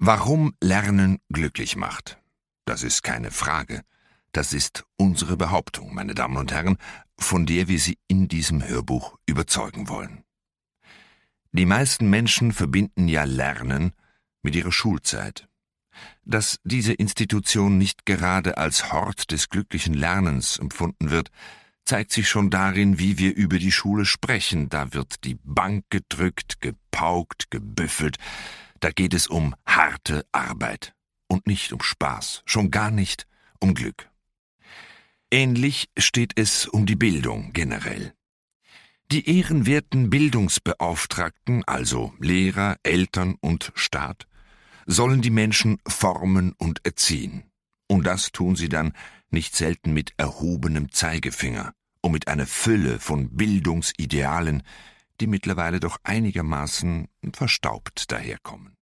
Warum Lernen glücklich macht, das ist keine Frage. Das ist unsere Behauptung, meine Damen und Herren, von der wir Sie in diesem Hörbuch überzeugen wollen. Die meisten Menschen verbinden ja Lernen mit ihrer Schulzeit. Dass diese Institution nicht gerade als Hort des glücklichen Lernens empfunden wird, zeigt sich schon darin, wie wir über die Schule sprechen. Da wird die Bank gedrückt, gepaukt, gebüffelt. Da geht es um harte Arbeit und nicht um Spaß, schon gar nicht um Glück. Ähnlich steht es um die Bildung generell. Die ehrenwerten Bildungsbeauftragten, also Lehrer, Eltern und Staat, sollen die Menschen formen und erziehen. Und das tun sie dann nicht selten mit erhobenem Zeigefinger und mit einer Fülle von Bildungsidealen, die mittlerweile doch einigermaßen verstaubt daherkommen.